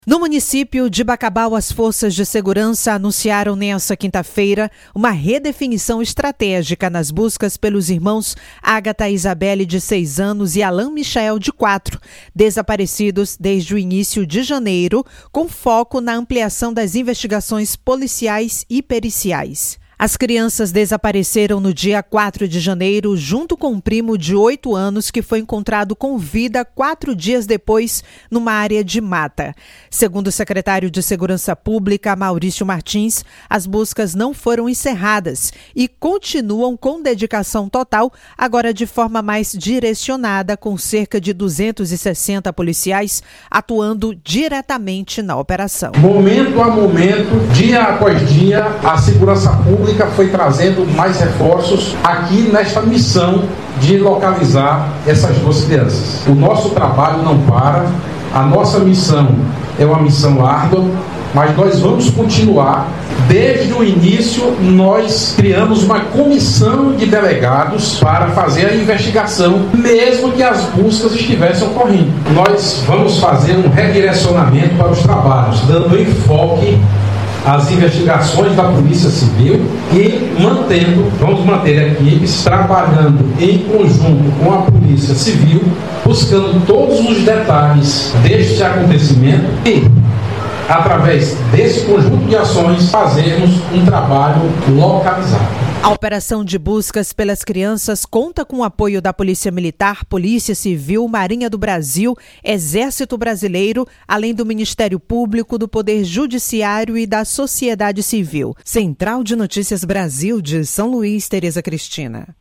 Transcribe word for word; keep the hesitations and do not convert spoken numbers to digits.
No município de Bacabal, as forças de segurança anunciaram nesta quinta-feira uma redefinição estratégica nas buscas pelos irmãos Ágata Isabelle, de seis anos, e Alan Michael, de quatro, desaparecidos desde o início de janeiro, com foco na ampliação das investigações policiais e periciais. As crianças desapareceram no dia quatro de janeiro, junto com um primo de oito anos que foi encontrado com vida quatro dias depois numa área de mata. Segundo o secretário de Segurança Pública, Maurício Martins, as buscas não foram encerradas e continuam com dedicação total, agora de forma mais direcionada, com cerca de duzentos e sessenta policiais atuando diretamente na operação. Momento a momento, dia após dia, a Segurança Pública foi trazendo mais reforços aqui nesta missão de localizar essas duas crianças. O nosso trabalho não para, a nossa missão é uma missão árdua, mas nós vamos continuar. Desde o início, nós criamos uma comissão de delegados para fazer a investigação, mesmo que as buscas estivessem ocorrendo. Nós vamos fazer um redirecionamento para os trabalhos, dando enfoque as investigações da Polícia Civil e mantendo, vamos manter equipes trabalhando em conjunto com a Polícia Civil, buscando todos os detalhes deste acontecimento e, através desse conjunto de ações, fazermos um trabalho localizado. A operação de buscas pelas crianças conta com o apoio da Polícia Militar, Polícia Civil, Marinha do Brasil, Exército Brasileiro, além do Ministério Público, do Poder Judiciário e da sociedade civil. Central de Notícias Brasil, de São Luís, Tereza Cristina.